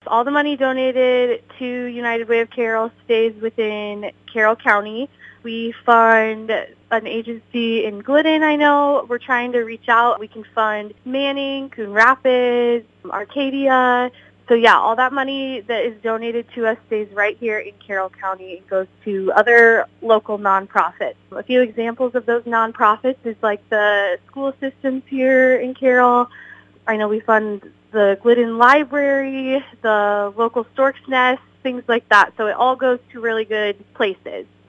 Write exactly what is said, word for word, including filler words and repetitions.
all the money donated to United Way of Carroll stays within Carroll County. We fund an agency in Glidden, I know. We're trying to reach out. We can fund Manning, Coon Rapids, Arcadia. So yeah, all that money that is donated to us stays right here in Carroll County and goes to other local nonprofits. A few examples of those nonprofits is like the school systems here in Carroll. I know we fund the Glidden Library, the local Stork's Nest, things like that. So it all goes to really good places.